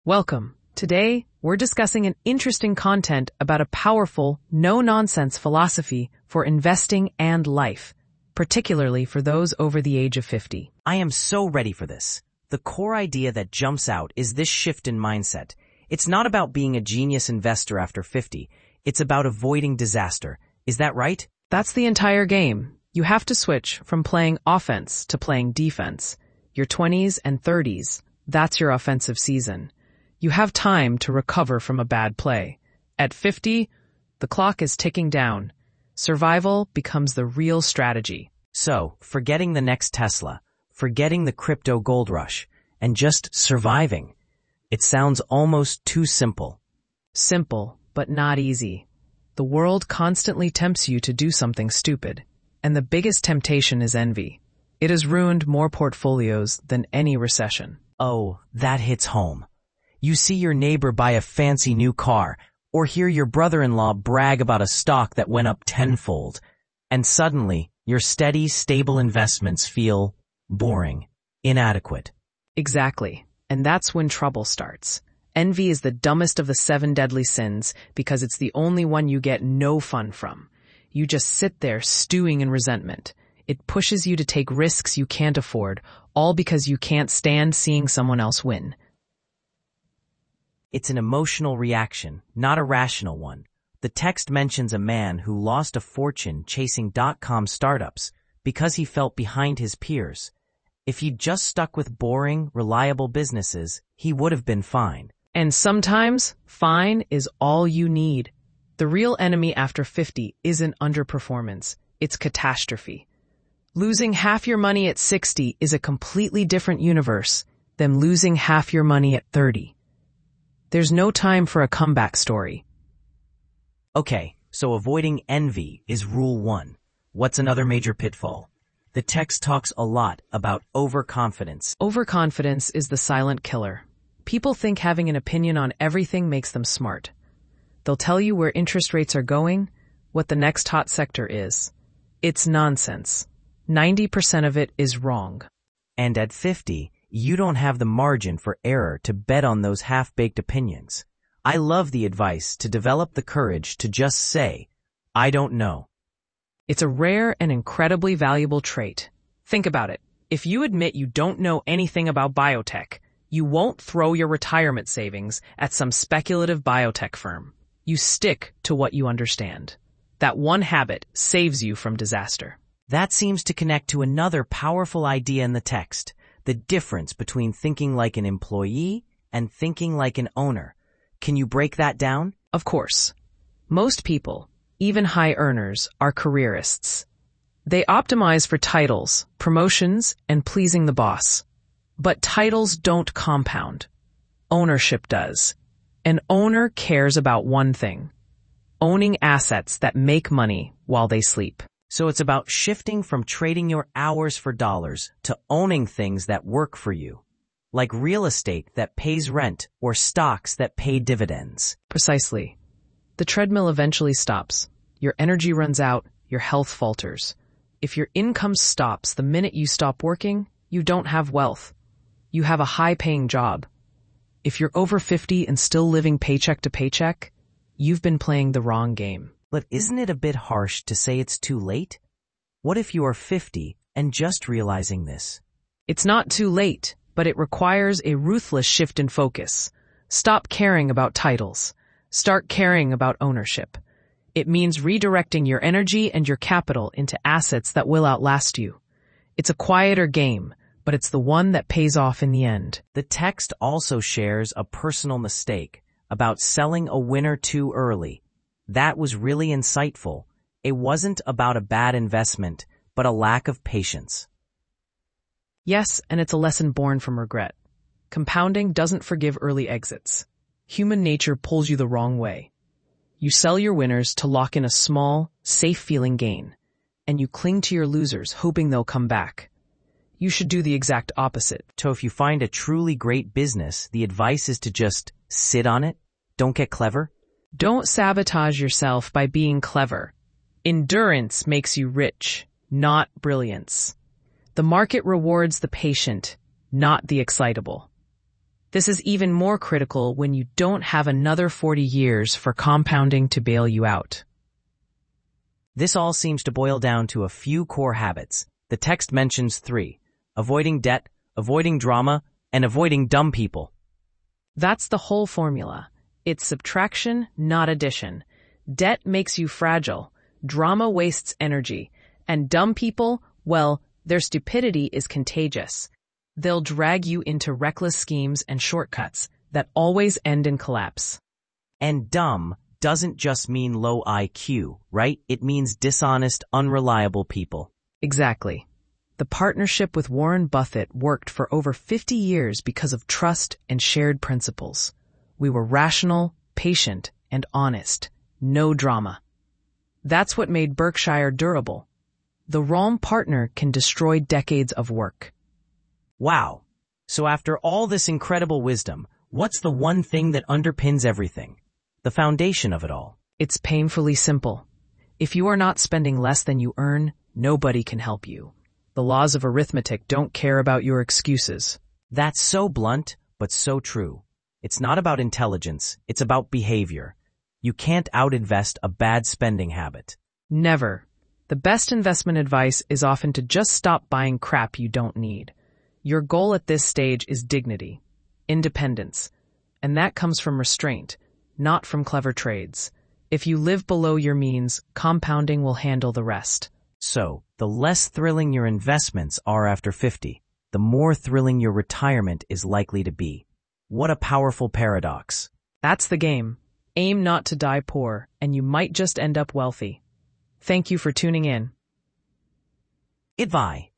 Welcome. Today, we're discussing an interesting content about a powerful, no-nonsense philosophy for investing and life, particularly for those over the age of 50. I am so ready for this. The core idea that jumps out is this shift in mindset. It's not about being a genius investor after 50. It's about avoiding disaster. Is that right? That's the entire game. You have to switch from playing offense to playing defense. Your 20s and 30s, that's your offensive season. You have time to recover from a bad play. At 50, the clock is ticking down. Survival becomes the real strategy. So, forgetting the next Tesla, forgetting the crypto gold rush, and just surviving. It sounds almost too simple. Simple, but not easy. The world constantly tempts you to do something stupid, and the biggest temptation is envy. It has ruined more portfolios than any recession. Oh, that hits home. You see your neighbor buy a fancy new car, or hear your brother-in-law brag about a stock that went up tenfold, and suddenly your steady, stable investments feel boring, inadequate. Exactly. And that's when trouble starts. Envy is the dumbest of the 7 deadly sins because it's the only one you get no fun from. You just sit there stewing in resentment. It pushes you to take risks you can't afford, all because you can't stand seeing someone else win. It's an emotional reaction, not a rational one. The text mentions a man who lost a fortune chasing .com startups because he felt behind his peers. If he'd just stuck with boring, reliable businesses, he would have been fine. And sometimes, fine is all you need. The real enemy after 50 isn't underperformance, it's catastrophe. Losing half your money at 60 is a completely different universe than losing half your money at 30. There's no time for a comeback story. Okay, so avoiding envy is rule 1. What's another major pitfall? The text talks a lot about overconfidence. Overconfidence is the silent killer. People think having an opinion on everything makes them smart. They'll tell you where interest rates are going, what the next hot sector is. It's nonsense. 90% of it is wrong. And at 50, you don't have the margin for error to bet on those half-baked opinions. I love the advice to develop the courage to just say, I don't know. It's a rare and incredibly valuable trait. Think about it. If you admit you don't know anything about biotech, you won't throw your retirement savings at some speculative biotech firm. You stick to what you understand. That one habit saves you from disaster. That seems to connect to another powerful idea in the text. The difference between thinking like an employee and thinking like an owner. Can you break that down? Of course. Most people, even high earners, are careerists. They optimize for titles, promotions, and pleasing the boss. But titles don't compound. Ownership does. An owner cares about one thing: owning assets that make money while they sleep. So it's about shifting from trading your hours for dollars to owning things that work for you, like real estate that pays rent or stocks that pay dividends. Precisely. The treadmill eventually stops. Your energy runs out, your health falters. If your income stops the minute you stop working, you don't have wealth. You have a high-paying job. If you're over 50 and still living paycheck to paycheck, you've been playing the wrong game. But isn't it a bit harsh to say it's too late? What if you are 50 and just realizing this? It's not too late, but it requires a ruthless shift in focus. Stop caring about titles. Start caring about ownership. It means redirecting your energy and your capital into assets that will outlast you. It's a quieter game, but it's the one that pays off in the end. The text also shares a personal mistake about selling a winner too early. That was really insightful. It wasn't about a bad investment, but a lack of patience. Yes, and it's a lesson born from regret. Compounding doesn't forgive early exits. Human nature pulls you the wrong way. You sell your winners to lock in a small, safe-feeling gain, and you cling to your losers hoping they'll come back. You should do the exact opposite. So if you find a truly great business, the advice is to just sit on it? Don't get clever? Don't sabotage yourself by being clever. Endurance makes you rich, not brilliance. The market rewards the patient, not the excitable. This is even more critical when you don't have another 40 years for compounding to bail you out. This all seems to boil down to a few core habits. The text mentions 3: avoiding debt, avoiding drama, and avoiding dumb people. That's the whole formula. It's subtraction, not addition. Debt makes you fragile, drama wastes energy, and dumb people, well, their stupidity is contagious. They'll drag you into reckless schemes and shortcuts that always end in collapse. And dumb doesn't just mean low IQ, right? It means dishonest, unreliable people. Exactly. The partnership with Warren Buffett worked for over 50 years because of trust and shared principles. We were rational, patient, and honest. No drama. That's what made Berkshire durable. The wrong partner can destroy decades of work. Wow. So after all this incredible wisdom, what's the one thing that underpins everything? The foundation of it all. It's painfully simple. If you are not spending less than you earn, nobody can help you. The laws of arithmetic don't care about your excuses. That's so blunt, but so true. It's not about intelligence, it's about behavior. You can't outinvest a bad spending habit. Never. The best investment advice is often to just stop buying crap you don't need. Your goal at this stage is dignity, independence, and that comes from restraint, not from clever trades. If you live below your means, compounding will handle the rest. So, the less thrilling your investments are after 50, the more thrilling your retirement is likely to be. What a powerful paradox. That's the game. Aim not to die poor, and you might just end up wealthy. Thank you for tuning in. Idvi.